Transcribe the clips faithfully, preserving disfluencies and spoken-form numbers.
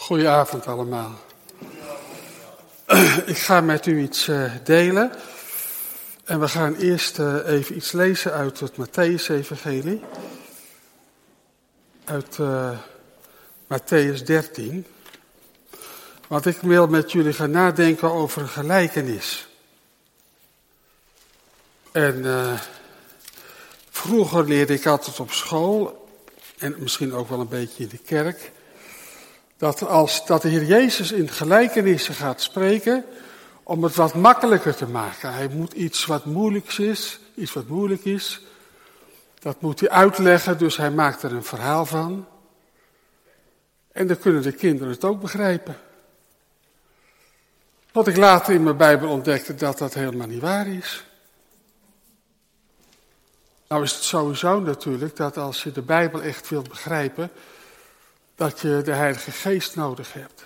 Goedenavond allemaal. Ik ga met u iets uh, delen. En we gaan eerst uh, even iets lezen uit het Mattheüs-evangelie. Uit uh, Mattheüs dertien. Want ik wil met jullie gaan nadenken over een gelijkenis. En uh, vroeger leerde ik altijd op school, en misschien ook wel een beetje in de kerk, dat als dat de Heer Jezus in gelijkenissen gaat spreken, om het wat makkelijker te maken. Hij moet iets wat moeilijks is, iets wat moeilijk is, dat moet hij uitleggen, dus hij maakt er een verhaal van. En dan kunnen de kinderen het ook begrijpen. Tot ik later in mijn Bijbel ontdekte dat dat helemaal niet waar is. Nou is het sowieso natuurlijk dat als je de Bijbel echt wilt begrijpen, dat je de Heilige Geest nodig hebt.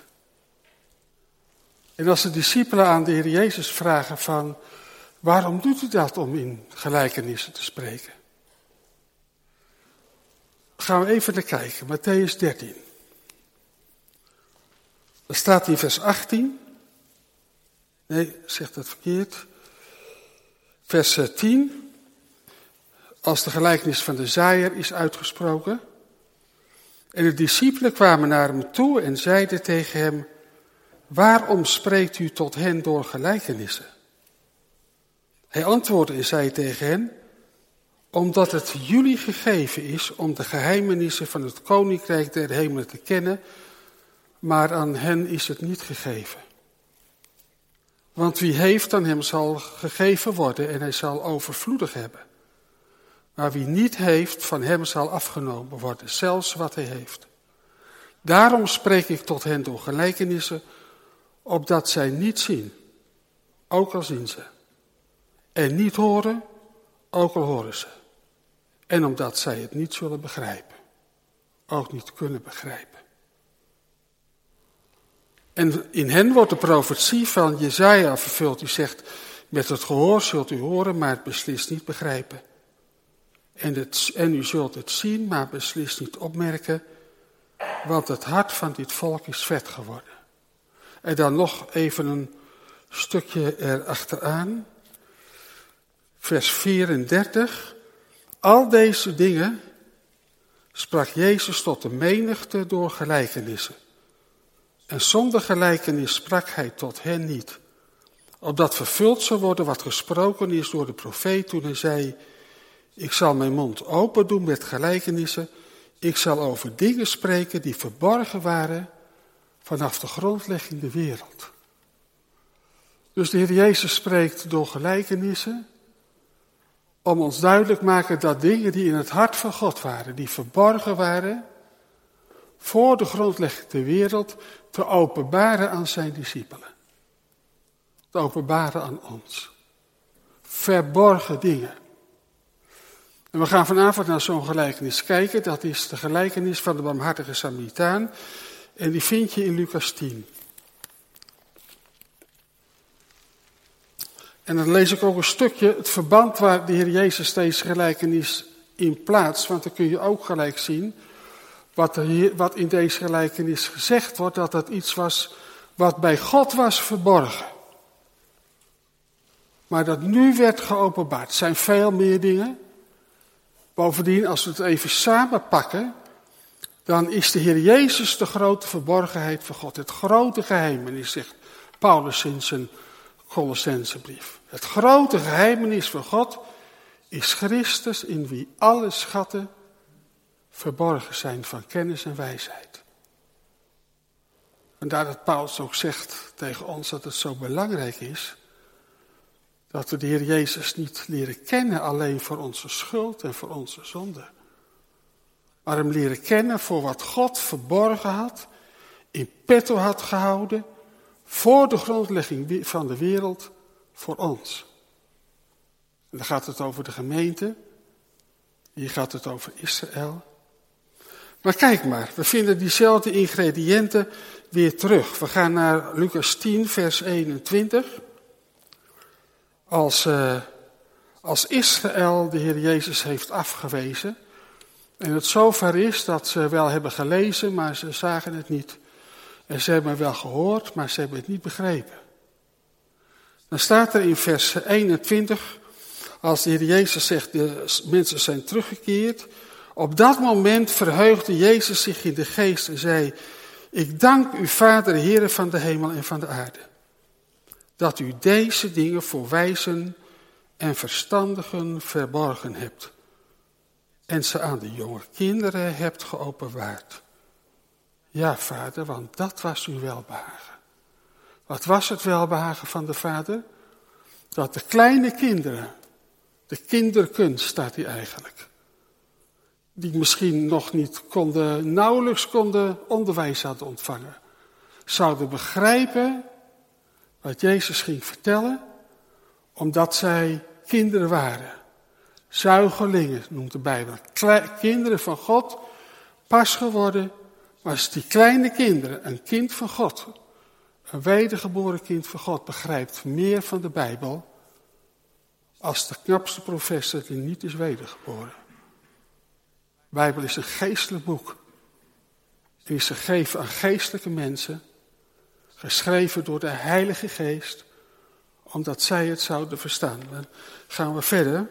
En als de discipelen aan de Heer Jezus vragen van, waarom doet u dat om in gelijkenissen te spreken? Gaan we even naar kijken, Mattheüs dertien. Er staat in vers achttien, nee, zegt dat verkeerd, vers tien, als de gelijkenis van de zaaier is uitgesproken. En de discipelen kwamen naar hem toe en zeiden tegen hem, waarom spreekt u tot hen door gelijkenissen? Hij antwoordde en zei tegen hen, omdat het jullie gegeven is om de geheimenissen van het koninkrijk der hemelen te kennen, maar aan hen is het niet gegeven. Want wie heeft aan hem zal gegeven worden en hij zal overvloedig hebben. Maar wie niet heeft, van hem zal afgenomen worden, zelfs wat hij heeft. Daarom spreek ik tot hen door gelijkenissen, opdat zij niet zien, ook al zien ze. En niet horen, ook al horen ze. En omdat zij het niet zullen begrijpen, ook niet kunnen begrijpen. En in hen wordt de profetie van Jesaja vervuld, die zegt, met het gehoor zult u horen, maar het beslist niet begrijpen. En, het, en u zult het zien, maar beslist niet opmerken, want het hart van dit volk is vet geworden. En dan nog even een stukje erachteraan, vers vierendertig. Al deze dingen sprak Jezus tot de menigte door gelijkenissen. En zonder gelijkenis sprak hij tot hen niet, opdat vervuld zou worden wat gesproken is door de profeet toen hij zei, ik zal mijn mond open doen met gelijkenissen. Ik zal over dingen spreken die verborgen waren vanaf de grondlegging der wereld. Dus de Heer Jezus spreekt door gelijkenissen om ons duidelijk te maken dat dingen die in het hart van God waren, die verborgen waren, voor de grondlegging der wereld, te openbaren aan zijn discipelen. Te openbaren aan ons. Verborgen dingen. En we gaan vanavond naar zo'n gelijkenis kijken. Dat is de gelijkenis van de barmhartige Samaritaan. En die vind je in Lucas tien. En dan lees ik ook een stukje het verband waar de Heer Jezus deze gelijkenis in plaatst. Want dan kun je ook gelijk zien wat, er, wat in deze gelijkenis gezegd wordt. Dat dat iets was wat bij God was verborgen. Maar dat nu werd geopenbaard. Het zijn veel meer dingen. Bovendien, als we het even samenpakken, dan is de Heer Jezus de grote verborgenheid van God. Het grote geheimenis, zegt Paulus in zijn Colossensebrief. Het grote geheimenis van God is Christus, in wie alle schatten verborgen zijn van kennis en wijsheid. Vandaar dat Paulus ook zegt tegen ons dat het zo belangrijk is dat we de Heer Jezus niet leren kennen alleen voor onze schuld en voor onze zonde. Maar hem leren kennen voor wat God verborgen had, in petto had gehouden, voor de grondlegging van de wereld, voor ons. En dan gaat het over de gemeente, hier gaat het over Israël. Maar kijk maar, we vinden diezelfde ingrediënten weer terug. We gaan naar Lucas tien, vers eenentwintig. Als, uh, als Israël de Heer Jezus heeft afgewezen, en het zover is dat ze wel hebben gelezen, maar ze zagen het niet. En ze hebben wel gehoord, maar ze hebben het niet begrepen. Dan staat er in vers eenentwintig, als de Heer Jezus zegt, de mensen zijn teruggekeerd. Op dat moment verheugde Jezus zich in de geest en zei, ik dank u, Vader, Heere van de hemel en van de aarde, dat u deze dingen voor wijzen en verstandigen verborgen hebt en ze aan de jonge kinderen hebt geopenbaard. Ja, Vader, want dat was uw welbehagen. Wat was het welbehagen van de Vader? Dat de kleine kinderen, de kinderkunst staat hier eigenlijk, die misschien nog niet konden, nauwelijks konden onderwijs hadden ontvangen, zouden begrijpen wat Jezus ging vertellen, omdat zij kinderen waren. Zuigelingen noemt de Bijbel. Kle- kinderen van God, pas geworden, maar als die kleine kinderen, een kind van God, een wedergeboren kind van God, begrijpt meer van de Bijbel als de knapste professor die niet is wedergeboren. De Bijbel is een geestelijk boek. Het is gegeven aan geestelijke mensen, geschreven door de Heilige Geest, omdat zij het zouden verstaan. Dan gaan we verder.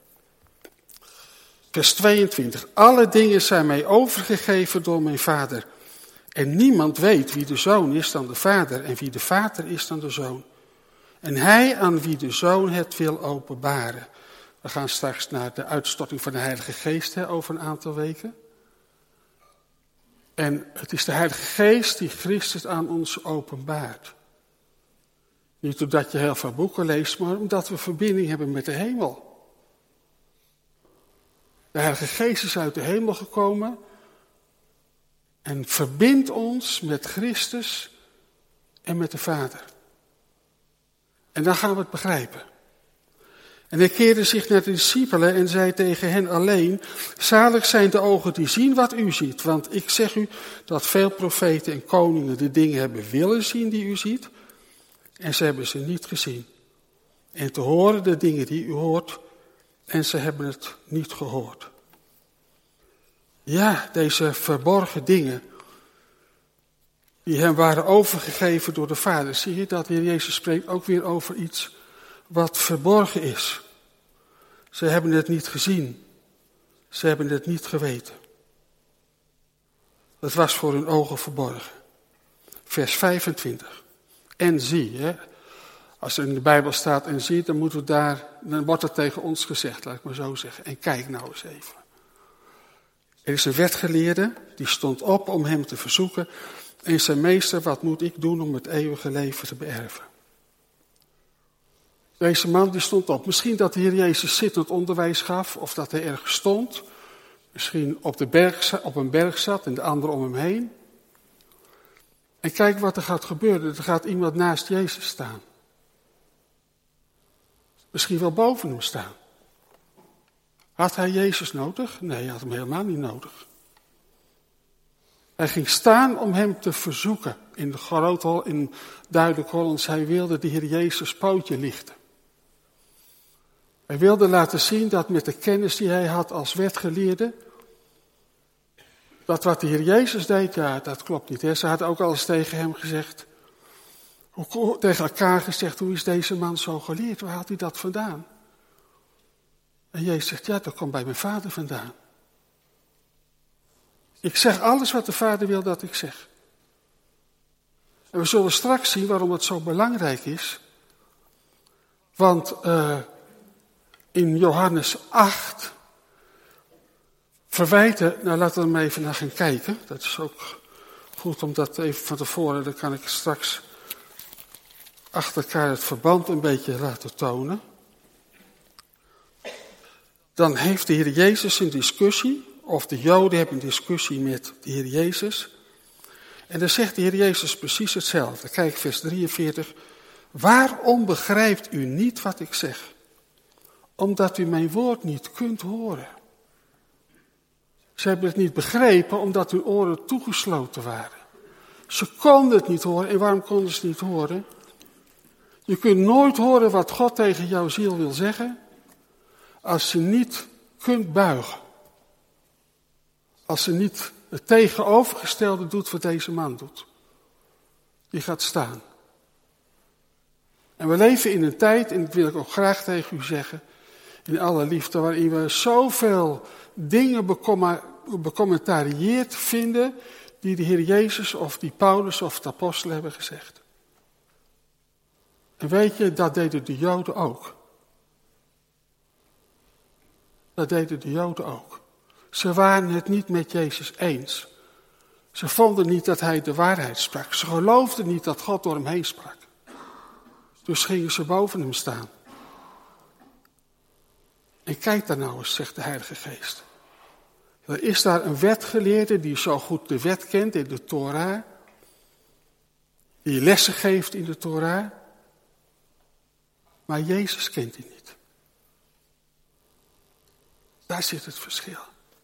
Vers tweeëntwintig. Alle dingen zijn mij overgegeven door mijn Vader. En niemand weet wie de Zoon is dan de Vader en wie de Vader is dan de Zoon. En hij aan wie de Zoon het wil openbaren. We gaan straks naar de uitstorting van de Heilige Geest hè, over een aantal weken. En het is de Heilige Geest die Christus aan ons openbaart. Niet omdat je heel veel boeken leest, maar omdat we verbinding hebben met de hemel. De Heilige Geest is uit de hemel gekomen en verbindt ons met Christus en met de Vader. En dan gaan we het begrijpen. En hij keerde zich naar de discipelen en zei tegen hen alleen, zalig zijn de ogen die zien wat u ziet. Want ik zeg u dat veel profeten en koningen de dingen hebben willen zien die u ziet. En ze hebben ze niet gezien. En te horen de dingen die u hoort. En ze hebben het niet gehoord. Ja, deze verborgen dingen. Die hem waren overgegeven door de Vader. Zie je dat de Heer Jezus spreekt ook weer over iets wat verborgen is. Ze hebben het niet gezien. Ze hebben het niet geweten. Het was voor hun ogen verborgen. Vers vijfentwintig. En zie, hè, als er in de Bijbel staat en zie, dan, moeten we daar, dan wordt het tegen ons gezegd, laat ik maar zo zeggen. En kijk nou eens even. Er is een wetgeleerde, die stond op om hem te verzoeken. En zijn meester, wat moet ik doen om het eeuwige leven te beërven? Deze man die stond op. Misschien dat de Heer Jezus zittend onderwijs gaf, of dat hij ergens stond. Misschien op, de berg, op een berg zat en de anderen om hem heen. En kijk wat er gaat gebeuren. Er gaat iemand naast Jezus staan. Misschien wel boven hem staan. Had hij Jezus nodig? Nee, hij had hem helemaal niet nodig. Hij ging staan om hem te verzoeken. In de groot, in duidelijk Hollands, hij wilde de Heer Jezus pootje lichten. Hij wilde laten zien dat met de kennis die hij had als wetgeleerde, dat wat de Heer Jezus deed, ja, dat klopt niet. Hè? Ze hadden ook al eens tegen hem gezegd, hoe, tegen elkaar gezegd, hoe is deze man zo geleerd? Waar haalt hij dat vandaan? En Jezus zegt, ja, dat komt bij mijn Vader vandaan. Ik zeg alles wat de Vader wil dat ik zeg. En we zullen straks zien waarom het zo belangrijk is. Want uh, in Johannes acht verwijten, nou laten we er maar even naar gaan kijken. Dat is ook goed om dat even van tevoren, dan kan ik straks achter elkaar het verband een beetje laten tonen. Dan heeft de Heer Jezus een discussie, of de Joden hebben een discussie met de Heer Jezus. En dan zegt de Heer Jezus precies hetzelfde. Kijk, vers drieënveertig. Waarom begrijpt u niet wat ik zeg? Omdat u mijn woord niet kunt horen. Ze hebben het niet begrepen omdat hun oren toegesloten waren. Ze konden het niet horen. En waarom konden ze het niet horen? Je kunt nooit horen wat God tegen jouw ziel wil zeggen, als je niet kunt buigen. Als ze niet het tegenovergestelde doet wat deze man doet. die gaat staan. En we leven in een tijd, en dat wil ik ook graag tegen u zeggen, in alle liefde, waarin we zoveel dingen becommentarieerd vinden die de Heer Jezus of die Paulus of de apostelen hebben gezegd. En weet je, dat deden de Joden ook. Dat deden de Joden ook. Ze waren het niet met Jezus eens. Ze vonden niet dat hij de waarheid sprak. Ze geloofden niet dat God door hem heen sprak. Dus gingen ze boven hem staan. En kijk daar nou eens, zegt de Heilige Geest. Er is daar een wetgeleerde die zo goed de wet kent in de Torah. Die lessen geeft in de Torah. Maar Jezus kent hij niet. Daar zit het verschil.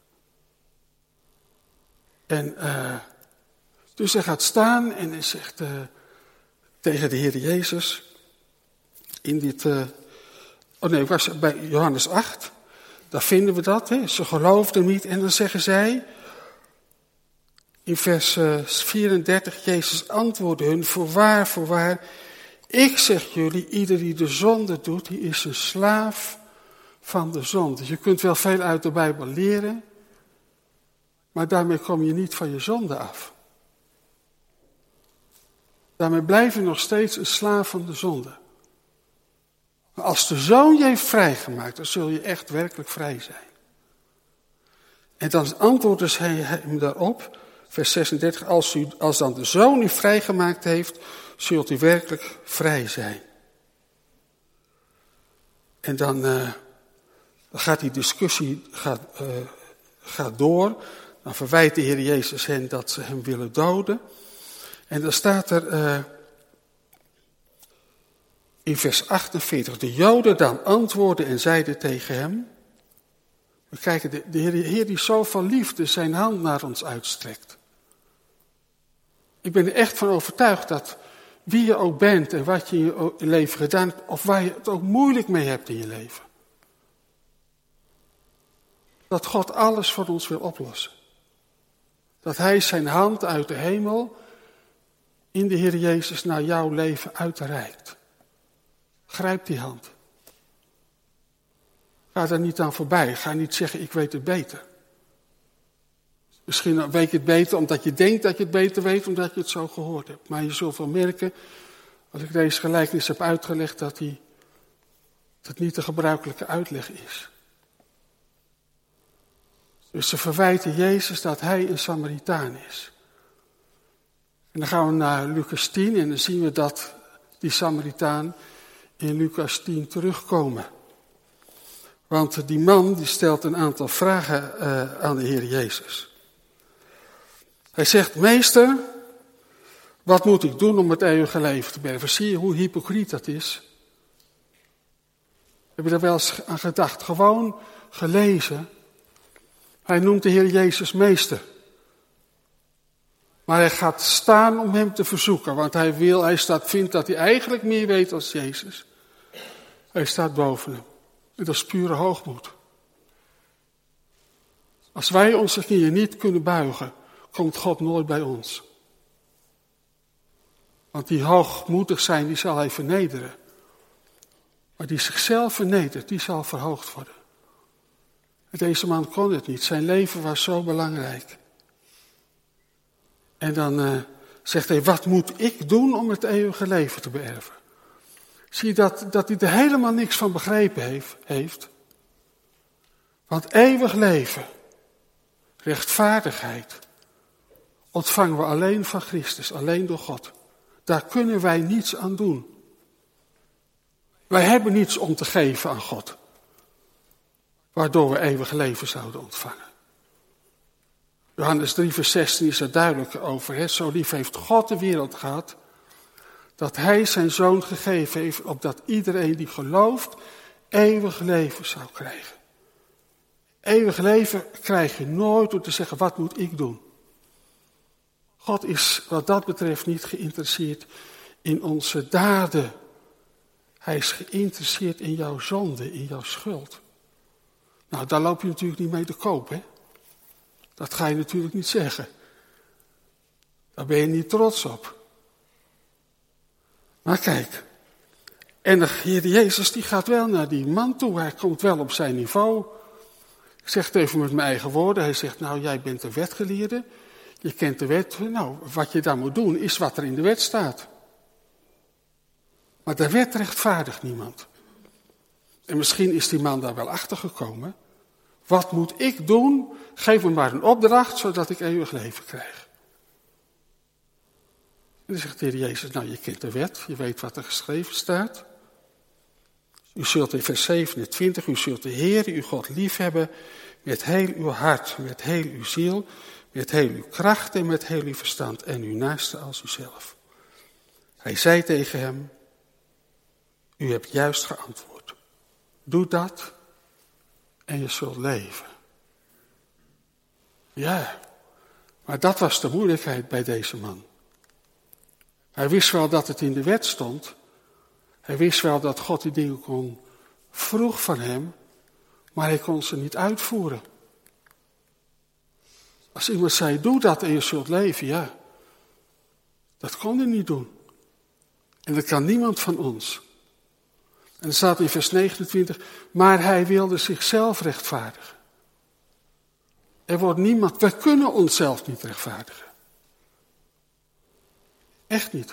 En uh, dus hij gaat staan en hij zegt uh, tegen de Heer Jezus in dit... Uh, oh nee, ik was bij Johannes acht. Daar vinden we dat. Hè? Ze geloofden niet en dan zeggen zij... In vers uh, vierendertig, Jezus antwoordde hun, voorwaar, voorwaar, ik zeg jullie, ieder die de zonde doet, die is een slaaf van de zonde. Je kunt wel veel uit de Bijbel leren, maar daarmee kom je niet van je zonde af. Daarmee blijf je nog steeds een slaaf van de zonde. Maar als de Zoon je heeft vrijgemaakt, dan zul je echt werkelijk vrij zijn. En dan antwoordde hij hem daarop, vers zesendertig, als, u, als dan de Zoon u vrijgemaakt heeft, zult u werkelijk vrij zijn. En dan, uh, dan gaat die discussie gaat, uh, gaat door. Dan verwijt de Heer Jezus hen dat ze hem willen doden. En dan staat er uh, in vers achtenveertig, de Joden dan antwoordden en zeiden tegen hem. We kijken, de, de Heer, de Heer die zo van liefde zijn hand naar ons uitstrekt. Ik ben er echt van overtuigd dat wie je ook bent en wat je in je leven gedaan hebt, of waar je het ook moeilijk mee hebt in je leven. Dat God alles voor ons wil oplossen. Dat Hij zijn hand uit de hemel in de Heer Jezus naar jouw leven uitreikt. Grijp die hand. Ga daar niet aan voorbij. Ga niet zeggen, ik weet het beter. Misschien weet je het beter omdat je denkt dat je het beter weet, omdat je het zo gehoord hebt. Maar je zult wel merken, als ik deze gelijkenis heb uitgelegd, dat die, dat niet de gebruikelijke uitleg is. Dus ze verwijten Jezus dat hij een Samaritaan is. En dan gaan we naar Lucas tien en dan zien we dat die Samaritaan in Lucas tien terugkomen. Want die man die stelt een aantal vragen uh, aan de Heer Jezus. Hij zegt, meester, wat moet ik doen om het eeuwige leven te beërven? Zie je hoe hypocriet dat is? Heb je daar wel eens aan gedacht? Gewoon gelezen. Hij noemt de Heer Jezus meester. Maar hij gaat staan om hem te verzoeken. Want hij wil, hij staat, vindt dat hij eigenlijk meer weet als Jezus. Hij staat boven hem. En dat is pure hoogmoed. Als wij onze knieën niet kunnen buigen, komt God nooit bij ons. Want die hoogmoedig zijn, die zal hij vernederen. Maar die zichzelf vernedert, die zal verhoogd worden. En deze man kon het niet. Zijn leven was zo belangrijk. En dan uh, zegt hij, wat moet ik doen om het eeuwige leven te beërven? Zie je dat, dat hij er helemaal niks van begrepen heeft, heeft. Want eeuwig leven, rechtvaardigheid, ontvangen we alleen van Christus, alleen door God. Daar kunnen wij niets aan doen. Wij hebben niets om te geven aan God, waardoor we eeuwig leven zouden ontvangen. Johannes drie vers zestien is er duidelijk over. Hè? Zo lief heeft God de wereld gehad, dat hij zijn zoon gegeven heeft, opdat iedereen die gelooft, eeuwig leven zou krijgen. Eeuwig leven krijg je nooit door te zeggen, wat moet ik doen? God is wat dat betreft niet geïnteresseerd in onze daden. Hij is geïnteresseerd in jouw zonde, in jouw schuld. Nou, daar loop je natuurlijk niet mee te koop, hè? Dat ga je natuurlijk niet zeggen. Daar ben je niet trots op. Maar kijk, en de Heer Jezus die gaat wel naar die man toe. Hij komt wel op zijn niveau. Ik zeg het even met mijn eigen woorden. Hij zegt, nou jij bent een wetgeleerde. Je kent de wet. Nou, wat je dan moet doen is wat er in de wet staat. Maar de wet rechtvaardigt niemand. En misschien is die man daar wel achter gekomen. Wat moet ik doen? Geef me maar een opdracht, zodat ik eeuwig leven krijg. En dan zegt de Heer Jezus, nou je kent de wet, je weet wat er geschreven staat. U zult in vers zevenentwintig, u zult de Heer, uw God, liefhebben met heel uw hart, met heel uw ziel, met heel uw kracht en met heel uw verstand en uw naaste als uzelf. Hij zei tegen hem, u hebt juist geantwoord. Doe dat en je zult leven. Ja, maar dat was de moeilijkheid bij deze man. Hij wist wel dat het in de wet stond. Hij wist wel dat God die dingen kon vroeg van hem, maar hij kon ze niet uitvoeren. Als iemand zei, doe dat en je zult leven, ja. Dat kon hij niet doen. En dat kan niemand van ons. En er staat in vers negenentwintig, maar hij wilde zichzelf rechtvaardigen. Er wordt niemand, wij kunnen onszelf niet rechtvaardigen. Echt niet.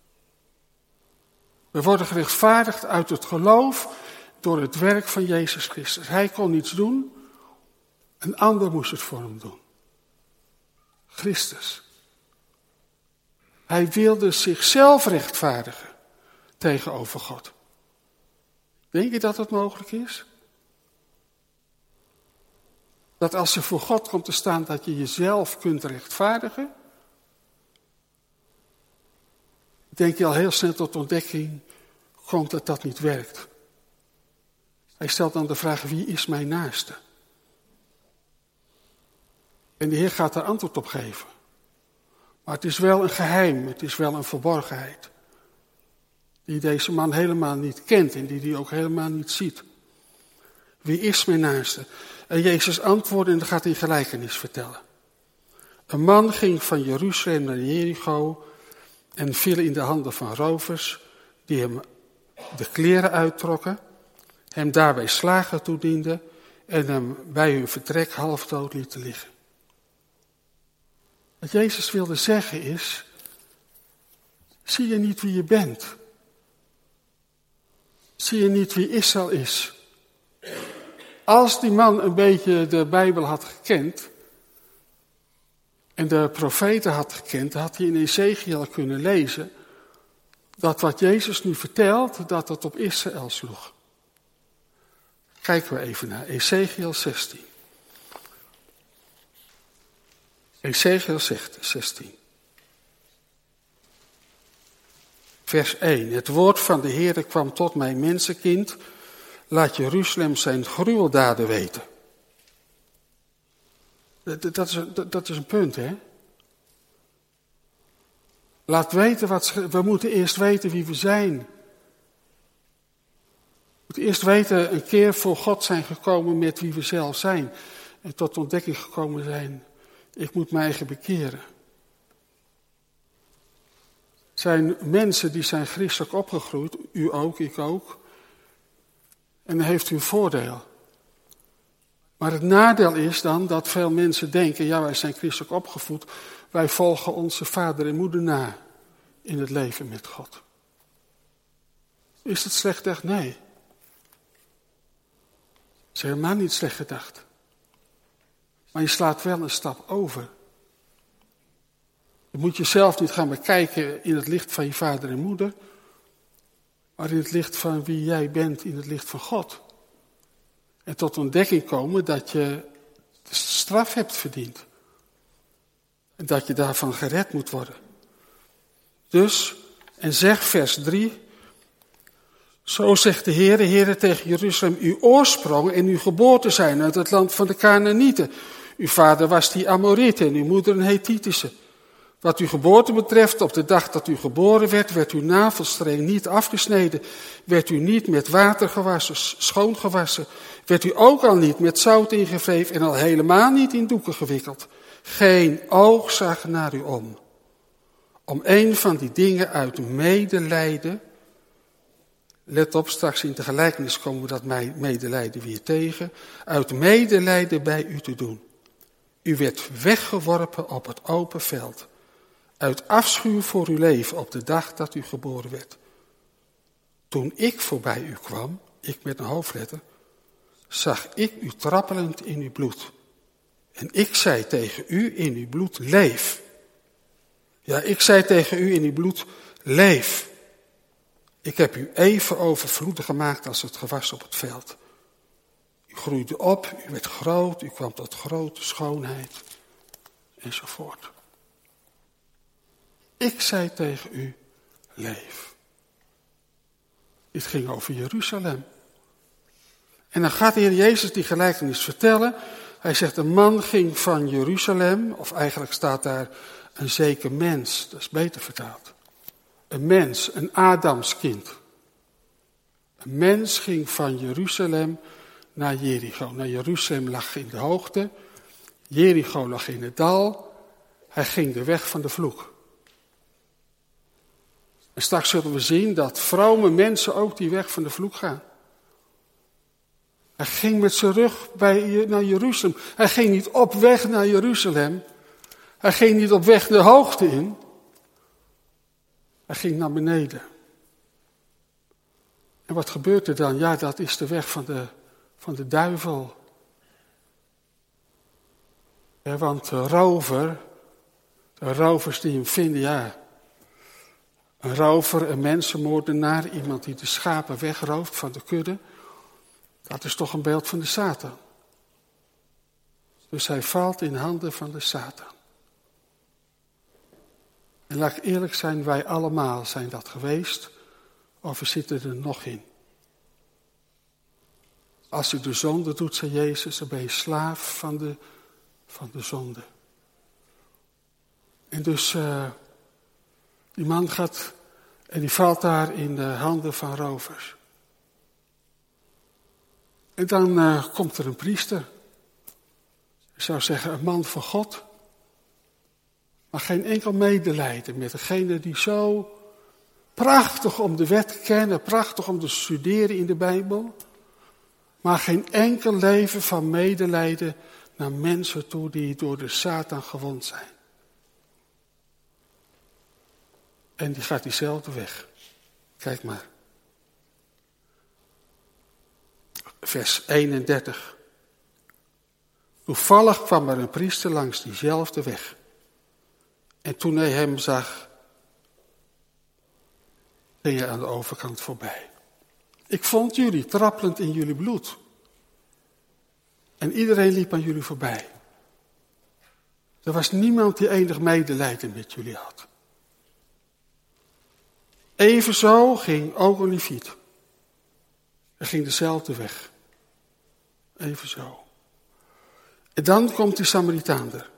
We worden gerechtvaardigd uit het geloof door het werk van Jezus Christus. Hij kon niets doen, een ander moest het voor hem doen. Christus. Hij wilde zichzelf rechtvaardigen tegenover God. Denk je dat het mogelijk is? Dat als je voor God komt te staan, dat je jezelf kunt rechtvaardigen? Denk je al heel snel tot ontdekking komt dat dat niet werkt. Hij stelt dan de vraag, wie is mijn naaste? En de Heer gaat daar antwoord op geven. Maar het is wel een geheim, het is wel een verborgenheid. Die deze man helemaal niet kent en die hij ook helemaal niet ziet. Wie is mijn naaste? En Jezus antwoordde en dan gaat hij een gelijkenis vertellen. Een man ging van Jeruzalem naar Jericho en viel in de handen van rovers die hem de kleren uittrokken, hem daarbij slagen toedienden en hem bij hun vertrek halfdood lieten liggen. Wat Jezus wilde zeggen is, zie je niet wie je bent? Zie je niet wie Israël is? Als die man een beetje de Bijbel had gekend en de profeten had gekend, had hij in Ezechiel kunnen lezen dat wat Jezus nu vertelt, dat het op Israël sloeg. Kijken we even naar Ezechiel zestien. Ezechiel zestien. Vers één. Het woord van de Heere kwam tot mij, mensenkind, laat Jeruzalem zijn gruweldaden weten. Dat, dat, is, dat, dat is een punt, hè? Laat weten wat, we moeten eerst weten wie we zijn. We moeten eerst weten, een keer voor God zijn gekomen met wie we zelf zijn. En tot ontdekking gekomen zijn, ik moet mij eigen bekeren. Het zijn mensen die zijn christelijk opgegroeid, u ook, ik ook. En dan heeft u een voordeel. Maar het nadeel is dan dat veel mensen denken, ja wij zijn christelijk opgevoed, wij volgen onze vader en moeder na in het leven met God. Is het slecht gedacht? Nee. Het is helemaal niet slecht gedacht. Maar je slaat wel een stap over. Je moet jezelf niet gaan bekijken in het licht van je vader en moeder, maar in het licht van wie jij bent, in het licht van God. En tot ontdekking komen dat je de straf hebt verdiend. En dat je daarvan gered moet worden. Dus, en zeg vers drie. Zo zegt de Heere, Heere tegen Jeruzalem, uw oorsprong en uw geboorte zijn uit het land van de Kanaanieten. Uw vader was die Amoriet en uw moeder een Hethitische. Wat uw geboorte betreft, op de dag dat u geboren werd, werd uw navelstreng niet afgesneden. Werd u niet met water gewassen, schoongewassen. Werd u ook al niet met zout ingevreven en al helemaal niet in doeken gewikkeld. Geen oog zag naar u om. Om een van die dingen uit medelijden Let op, straks in de gelijkenis komen we dat medelijden weer tegen. Uit medelijden bij u te doen. U werd weggeworpen op het open veld. Uit afschuw voor uw leven op de dag dat u geboren werd. Toen ik voorbij u kwam, ik met een hoofdletter, zag ik u trappelend in uw bloed. En ik zei tegen u in uw bloed, leef. Ja, ik zei tegen u in uw bloed, leef. Ik heb u even overvloedig gemaakt als het gewas op het veld. U groeide op, u werd groot, u kwam tot grote schoonheid, enzovoort. Ik zei tegen u, leef. Dit ging over Jeruzalem. En dan gaat de Heer Jezus die gelijkenis vertellen. Hij zegt, een man ging van Jeruzalem, of eigenlijk staat daar een zeker mens, dat is beter vertaald. Een mens, een Adamskind. Een mens ging van Jeruzalem naar Jericho. Nou, Jeruzalem lag in de hoogte, Jericho lag in het dal. Hij ging de weg van de vloek. En straks zullen we zien dat vrome mensen ook die weg van de vloek gaan. Hij ging met zijn rug bij, naar Jeruzalem. Hij ging niet op weg naar Jeruzalem. Hij ging niet op weg de hoogte in. Hij ging naar beneden. En wat gebeurt er dan? Ja, dat is de weg van de, van de duivel. Ja, want de rover, de rovers die hem vinden, ja. Een rover, een mensenmoordenaar, iemand die de schapen wegrooft van de kudde. Dat is toch een beeld van de Satan. Dus hij valt in handen van de Satan. En laat ik eerlijk zijn, wij allemaal zijn dat geweest, of we zitten er nog in. Als u de zonde doet, zei Jezus, dan ben je slaaf van de, van de zonde. En dus, uh, die man gaat, en die valt daar in de handen van rovers. En dan uh, komt er een priester. Ik zou zeggen, een man van God. Maar geen enkel medelijden met degene die zo prachtig om de wet kennen, prachtig om te studeren in de Bijbel. Maar geen enkel leven van medelijden naar mensen toe die door de Satan gewond zijn. En die gaat diezelfde weg. Kijk maar. Vers eenendertig. Toevallig kwam er een priester langs diezelfde weg. En toen hij hem zag, ging hij aan de overkant voorbij. Ik vond jullie trappelend in jullie bloed. En iedereen liep aan jullie voorbij. Er was niemand die enig medelijden met jullie had. Evenzo ging ook een Leviet. Hij ging dezelfde weg. Evenzo. En dan komt die Samaritaan er.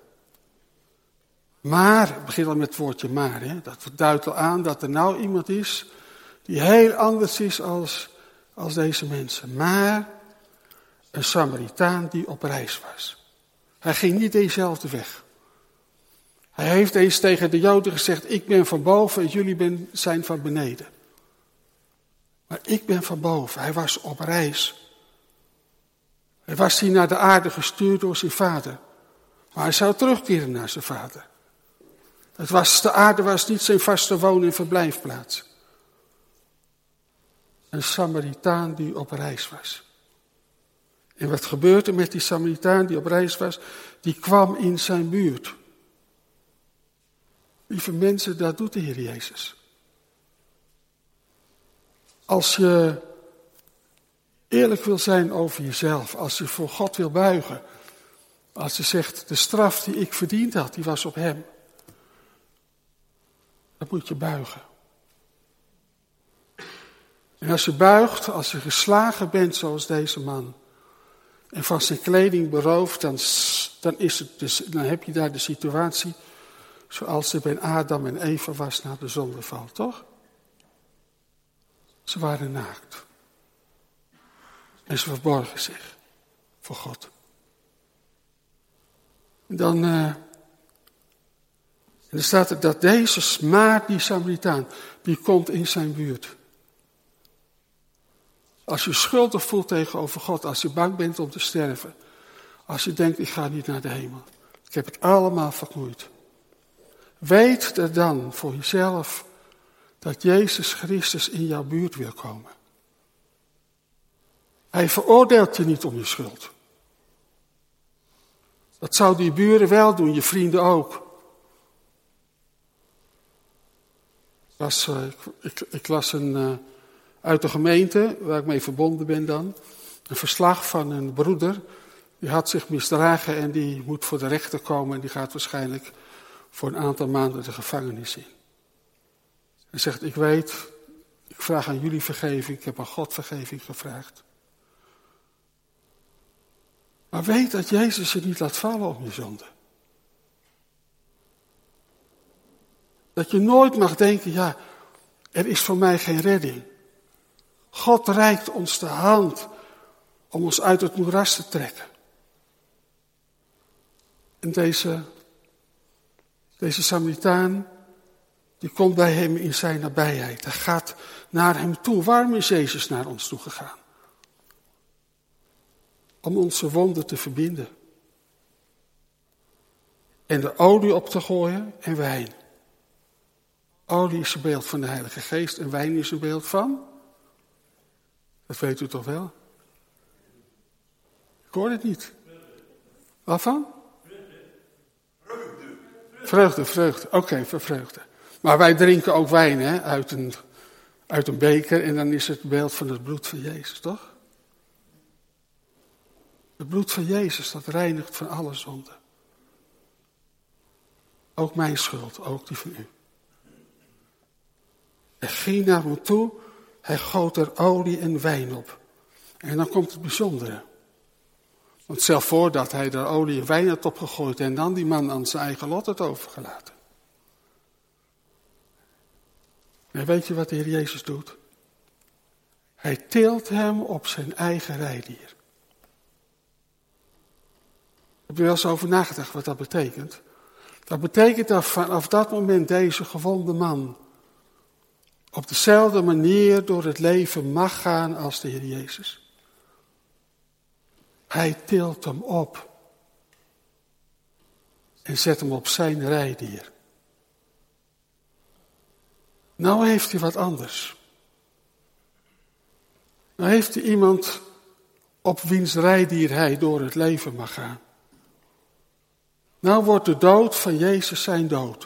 Maar, ik begin al met het woordje maar, hè, dat duidt al aan dat er nou iemand is die heel anders is als, als deze mensen. Maar een Samaritaan die op reis was. Hij ging niet dezelfde weg. Hij heeft eens tegen de Joden gezegd, ik ben van boven en jullie ben, zijn van beneden. Maar ik ben van boven. Hij was op reis. Hij was hier naar de aarde gestuurd door zijn vader. Maar hij zou terugkeren naar zijn vader. Het was, de aarde was niet zijn vaste woon- en verblijfplaats. Een Samaritaan die op reis was. En wat gebeurde met die Samaritaan die op reis was? Die kwam in zijn buurt. Lieve mensen, dat doet de Heer Jezus. Als je eerlijk wil zijn over jezelf, als je voor God wil buigen, als je zegt, de straf die ik verdiend had, die was op hem. Dan moet je buigen. En als je buigt, als je geslagen bent zoals deze man, en van zijn kleding beroofd, dan, dan, is het dus, dan heb je daar de situatie zoals er bij Adam en Eva was na de zondeval, toch? Ze waren naakt. En ze verborgen zich voor God. En dan, uh, en dan staat er dat deze, maar die Samaritaan, die komt in zijn buurt. Als je schuldig voelt tegenover God, als je bang bent om te sterven. Als je denkt, ik ga niet naar de hemel. Ik heb het allemaal verknoeid. Weet er dan voor jezelf dat Jezus Christus in jouw buurt wil komen. Hij veroordeelt je niet om je schuld. Dat zouden je buren wel doen, je vrienden ook. Ik las, uh, ik, ik, ik las een, uh, uit de gemeente, waar ik mee verbonden ben dan, een verslag van een broeder. Die had zich misdragen en die moet voor de rechter komen en die gaat waarschijnlijk voor een aantal maanden de gevangenis in. Hij zegt, ik weet, ik vraag aan jullie vergeving, ik heb aan God vergeving gevraagd. Maar weet dat Jezus je niet laat vallen om je zonde. Dat je nooit mag denken, ja, er is voor mij geen redding. God reikt ons de hand om ons uit het moeras te trekken. En deze, deze Samaritaan, die komt bij hem in zijn nabijheid. Hij gaat naar hem toe. Waarom is Jezus naar ons toe gegaan? Om onze wonden te verbinden. En de olie op te gooien en wijn. Olie is een beeld van de Heilige Geest en wijn is een beeld van? Dat weet u toch wel? Ik hoor het niet. Waarvan? Vreugde, vreugde. Oké, okay, voor vreugde. Maar wij drinken ook wijn hè, uit, een, uit een beker en dan is het beeld van het bloed van Jezus, toch? Het bloed van Jezus, dat reinigt van alle zonden. Ook mijn schuld, ook die van u. Hij ging naar hem toe, hij goot er olie en wijn op. En dan komt het bijzondere. Want stel voor dat hij er olie en wijn had opgegooid en dan die man aan zijn eigen lot had overgelaten. En weet je wat de Heer Jezus doet? Hij tilt hem op zijn eigen rijdier. Heb je wel eens over nagedacht wat dat betekent? Dat betekent dat vanaf dat moment deze gewonde man op dezelfde manier door het leven mag gaan als de Heer Jezus. Hij tilt hem op en zet hem op zijn rijdier. Nou heeft hij wat anders. Nou heeft hij iemand op wiens rijdier hij door het leven mag gaan. Nou wordt de dood van Jezus zijn dood.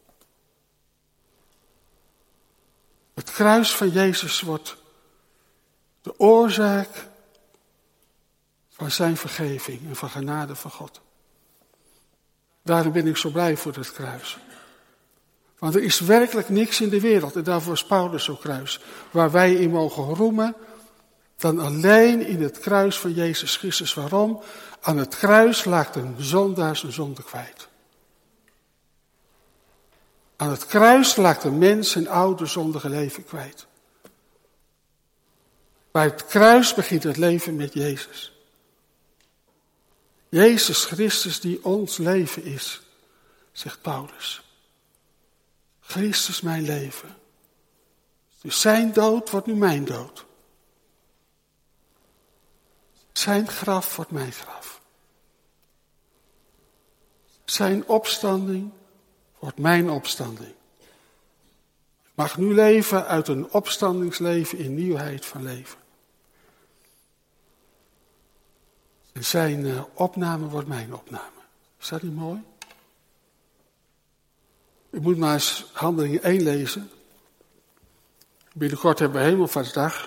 Het kruis van Jezus wordt de oorzaak van zijn vergeving en van genade van God. Daarom ben ik zo blij voor het kruis. Want er is werkelijk niks in de wereld, en daarvoor is Paulus zo kruis, waar wij in mogen roemen, dan alleen in het kruis van Jezus Christus. Waarom? Aan het kruis laat een zondaar zijn zonde kwijt. Aan het kruis laat een mens zijn oude zondige leven kwijt. Bij het kruis begint het leven met Jezus. Jezus Christus die ons leven is, zegt Paulus. Christus mijn leven. Dus zijn dood wordt nu mijn dood. Zijn graf wordt mijn graf. Zijn opstanding wordt mijn opstanding. Ik mag nu leven uit een opstandingsleven in nieuwheid van leven. En zijn uh, opname wordt mijn opname. Is dat niet mooi? U moet maar eens Handelingen één lezen. Binnenkort hebben we Hemelvaartsdag.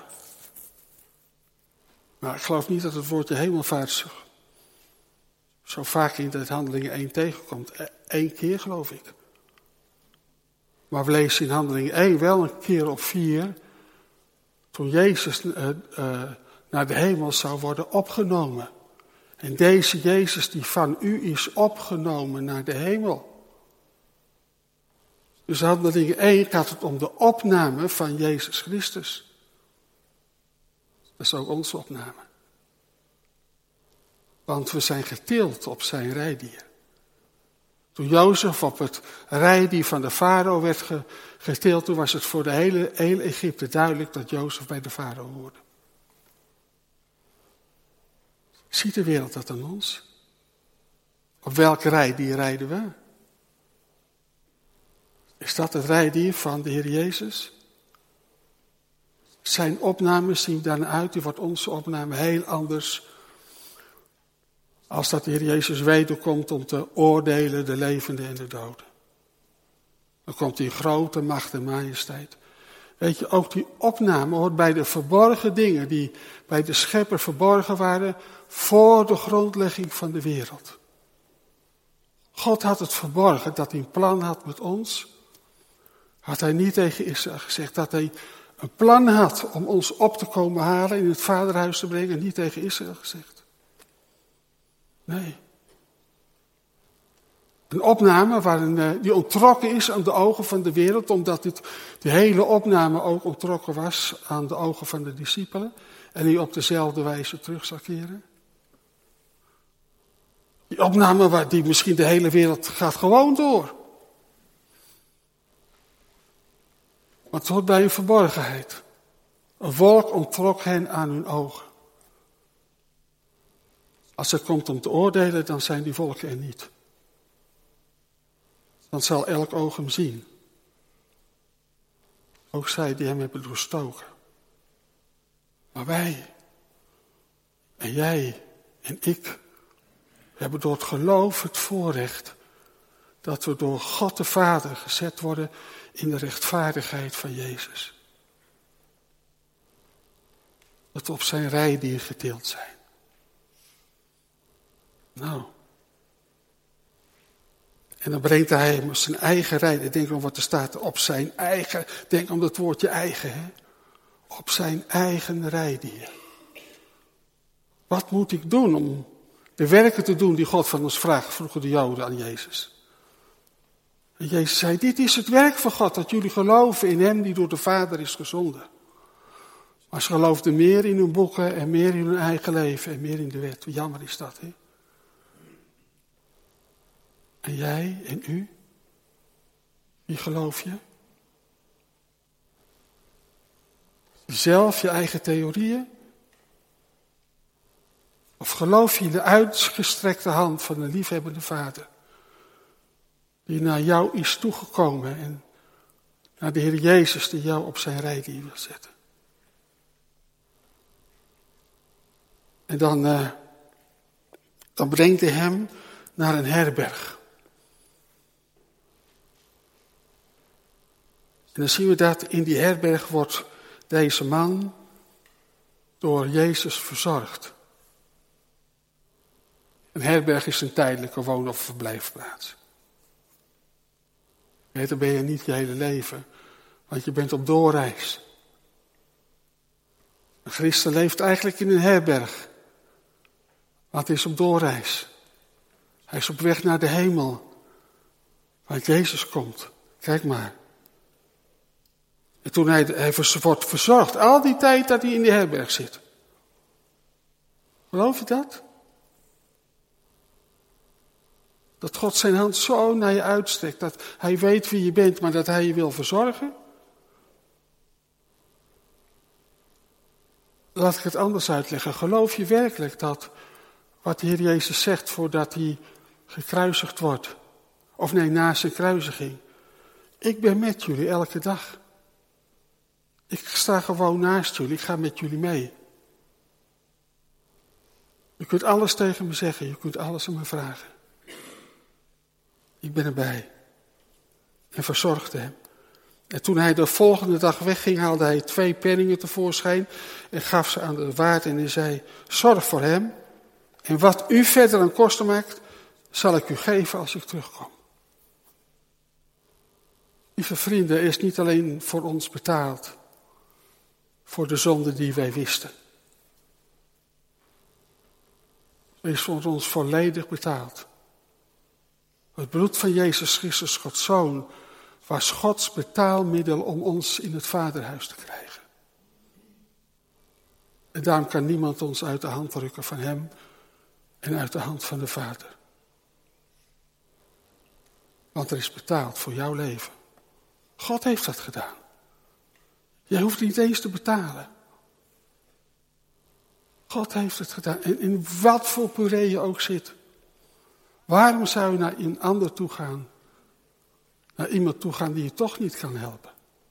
Maar ik geloof niet dat het woordje hemelvaart zo vaak in het Handelingen één tegenkomt. Eén keer geloof ik. Maar we lezen in Handelingen één wel een keer op vier. Toen Jezus uh, uh, naar de hemel zou worden opgenomen. En deze Jezus die van u is opgenomen naar de hemel. Dus Handelingen één gaat het om de opname van Jezus Christus. Dat is ook onze opname. Want we zijn getild op zijn rijdier. Toen Jozef op het rijdier van de farao werd getild, toen was het voor de hele, hele Egypte duidelijk dat Jozef bij de farao hoorde. Ziet de wereld dat aan ons? Op welke rijdier rijden we? Is dat het rijdier van de Heer Jezus? Zijn opnames zien dan uit, die wordt onze opname heel anders. Als dat de Heer Jezus wederkomt om te oordelen de levenden en de doden. Dan komt hij in grote macht en majesteit. Weet je, ook die opname hoort bij de verborgen dingen die bij de Schepper verborgen waren voor de grondlegging van de wereld. God had het verborgen dat hij een plan had met ons. Had hij niet tegen Israël gezegd dat hij een plan had om ons op te komen halen, in het vaderhuis te brengen, niet tegen Israël gezegd. Nee. Een opname waarin, die onttrokken is aan de ogen van de wereld, omdat dit, die hele opname ook onttrokken was aan de ogen van de discipelen. En die op dezelfde wijze terug zal keren. Die opname waar die misschien de hele wereld gaat gewoon door. Maar het hoort bij een verborgenheid. Een wolk onttrok hen aan hun ogen. Als het komt om te oordelen, dan zijn die wolken er niet. Dan zal elk oog hem zien. Ook zij die hem hebben doorstoken. Maar wij, en jij, en ik, hebben door het geloof het voorrecht dat we door God de Vader gezet worden in de rechtvaardigheid van Jezus. Dat we op zijn rijdier gedeeld zijn. Nou. En dan brengt hij hem zijn eigen rijdier. Denk om wat er staat, op zijn eigen. Denk om dat woordje eigen, hè. Op zijn eigen rijdier. Wat moet ik doen om de werken te doen die God van ons vraagt, vroegen de Joden aan Jezus. En Jezus zei, dit is het werk van God, dat jullie geloven in hem die door de Vader is gezonden. Maar ze geloofden meer in hun boeken en meer in hun eigen leven en meer in de wet. Jammer is dat, hè? En jij en u? Wie geloof je? Zelf je eigen theorieën? Of geloof je in de uitgestrekte hand van een liefhebbende Vader? Die naar jou is toegekomen en naar de Heer Jezus die jou op zijn rijdier wil zetten. En dan, uh, dan brengt hij hem naar een herberg. En dan zien we dat in die herberg wordt deze man door Jezus verzorgd. Een herberg is een tijdelijke woon- of verblijfplaats. Nee, dan ben je niet je hele leven, want je bent op doorreis. Een christen leeft eigenlijk in een herberg, want hij is op doorreis. Hij is op weg naar de hemel, want Jezus komt. Kijk maar. En toen hij, hij wordt verzorgd, al die tijd dat hij in de herberg zit. Geloof je dat? Dat God zijn hand zo naar je uitstrekt, dat hij weet wie je bent, maar dat hij je wil verzorgen? Laat ik het anders uitleggen. Geloof je werkelijk dat wat de Heer Jezus zegt voordat hij gekruisigd wordt? Of nee, na zijn kruisiging. Ik ben met jullie elke dag. Ik sta gewoon naast jullie, ik ga met jullie mee. Je kunt alles tegen me zeggen, je kunt alles aan me vragen. Ik ben erbij. En verzorgde hem. En toen hij de volgende dag wegging, haalde hij twee penningen tevoorschijn en gaf ze aan de waard en hij zei, zorg voor hem en wat u verder aan kosten maakt, zal ik u geven als ik terugkom. Lieve vrienden, er is niet alleen voor ons betaald, voor de zonde die wij wisten. Er is voor ons volledig betaald. Het bloed van Jezus Christus, Gods Zoon, was Gods betaalmiddel om ons in het Vaderhuis te krijgen. En daarom kan niemand ons uit de hand rukken van hem en uit de hand van de Vader. Want er is betaald voor jouw leven. God heeft dat gedaan. Jij hoeft niet eens te betalen. God heeft het gedaan. En in wat voor puree je ook zit. Waarom zou je naar een ander toe gaan? Naar iemand toe gaan die je toch niet kan helpen?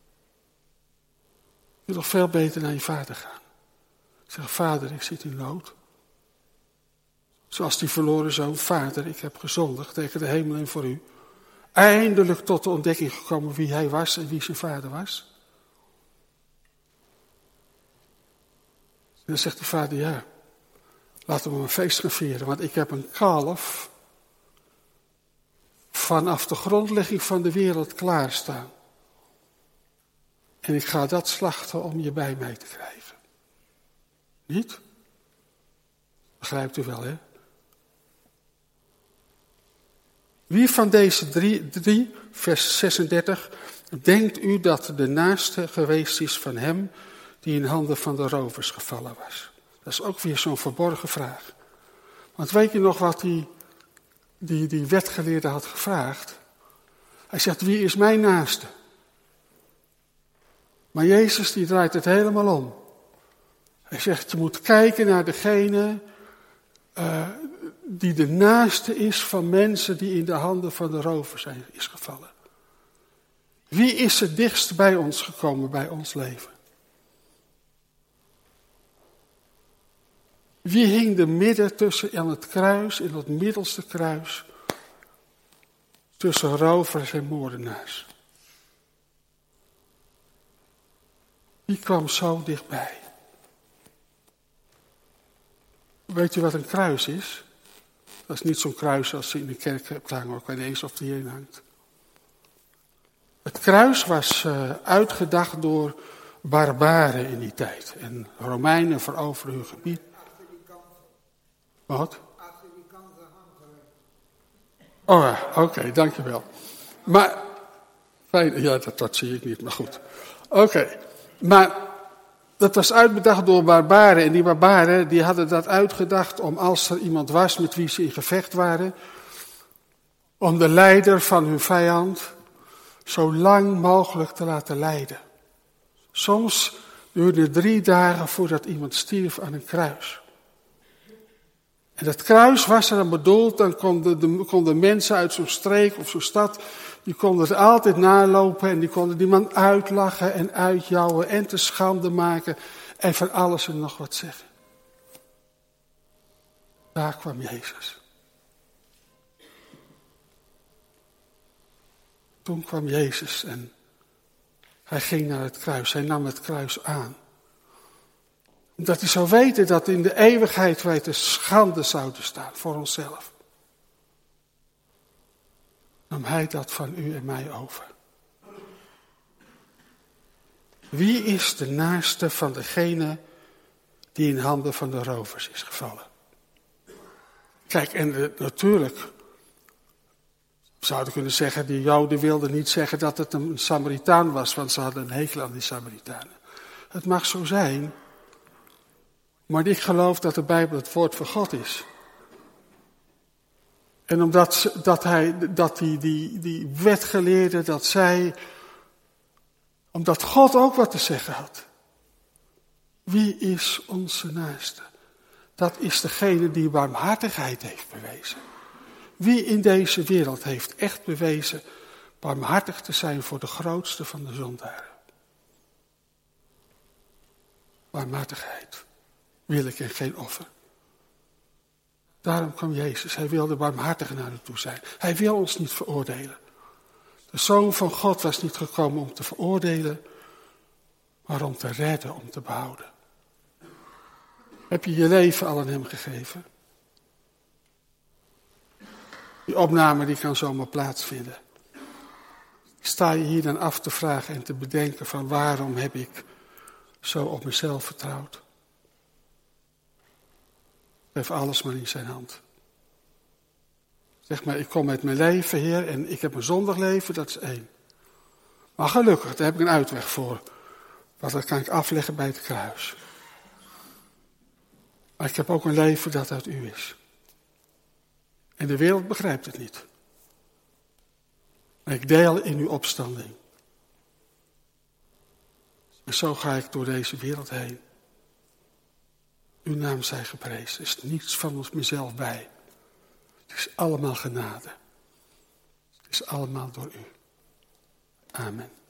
Je kunt toch veel beter naar je vader gaan. Zeg, vader, ik zit in nood. Zoals die verloren zoon, vader, ik heb gezondigd tegen de hemel en voor u. Eindelijk tot de ontdekking gekomen wie hij was en wie zijn vader was. En dan zegt de vader, ja, laten we een feest gaan vieren, want ik heb een kalf vanaf de grondlegging van de wereld klaarstaan. En ik ga dat slachten om je bij mij te krijgen. Niet? Begrijpt u wel, hè? Wie van deze drie, drie, vers zesendertig, denkt u dat de naaste geweest is van hem die in handen van de rovers gevallen was? Dat is ook weer zo'n verborgen vraag. Want weet je nog wat die, die, die wetgeleerde had gevraagd? Hij zegt, wie is mijn naaste? Maar Jezus die draait het helemaal om. Hij zegt, je moet kijken naar degene uh, die de naaste is van mensen die in de handen van de rovers zijn is gevallen. Wie is het dichtst bij ons gekomen, bij ons leven? Wie hing er midden tussen aan het kruis, in het middelste kruis, tussen rovers en moordenaars? Wie kwam zo dichtbij? Weet u wat een kruis is? Dat is niet zo'n kruis als je in de kerk hebt hangen, ik weet niet eens of die hierin hangt. Het kruis was uh, uitgedacht door barbaren in die tijd. En Romeinen veroveren hun gebied. Wat? Oh ja, oké, okay, dankjewel. Maar, fijn, ja, dat, dat zie ik niet, maar goed. Oké, okay, maar dat was uitbedacht door barbaren. En die barbaren die hadden dat uitgedacht om als er iemand was met wie ze in gevecht waren, om de leider van hun vijand zo lang mogelijk te laten lijden. Soms duurde het drie dagen voordat iemand stierf aan een kruis. En dat kruis was er dan bedoeld, dan konden de, konden mensen uit zo'n streek of zo'n stad, die konden er altijd nalopen en die konden die man uitlachen en uitjouwen en te schande maken en van alles en nog wat zeggen. Daar kwam Jezus. Toen kwam Jezus en hij ging naar het kruis, hij nam het kruis aan. Omdat hij zou weten dat in de eeuwigheid wij te schande zouden staan voor onszelf. Nam hij dat van u en mij over. Wie is de naaste van degene die in handen van de rovers is gevallen? Kijk, en de, natuurlijk zouden kunnen zeggen, die Joden wilden niet zeggen dat het een Samaritaan was, want ze hadden een hekel aan die Samaritanen. Het mag zo zijn, maar ik geloof dat de Bijbel het woord van God is. En omdat dat hij, dat die, die, die wetgeleerde, dat zij, omdat God ook wat te zeggen had. Wie is onze naaste? Dat is degene die barmhartigheid heeft bewezen. Wie in deze wereld heeft echt bewezen barmhartig te zijn voor de grootste van de zondaren? Barmhartigheid. Wil ik en geen offer. Daarom kwam Jezus. Hij wilde barmhartig naar u toe zijn. Hij wil ons niet veroordelen. De Zoon van God was niet gekomen om te veroordelen, maar om te redden, om te behouden. Heb je je leven al aan hem gegeven? Die opname die kan zomaar plaatsvinden. Sta je hier dan af te vragen en te bedenken van waarom heb ik zo op mezelf vertrouwd? Geef alles maar in zijn hand. Zeg maar, ik kom met mijn leven, Heer, en ik heb een zondig leven, dat is één. Maar gelukkig, daar heb ik een uitweg voor. Want dat kan ik afleggen bij het kruis. Maar ik heb ook een leven dat uit u is. En de wereld begrijpt het niet. Maar ik deel in uw opstanding. En zo ga ik door deze wereld heen. Uw naam zij geprezen. Er is niets van ons mezelf bij. Het is allemaal genade. Het is allemaal door u. Amen.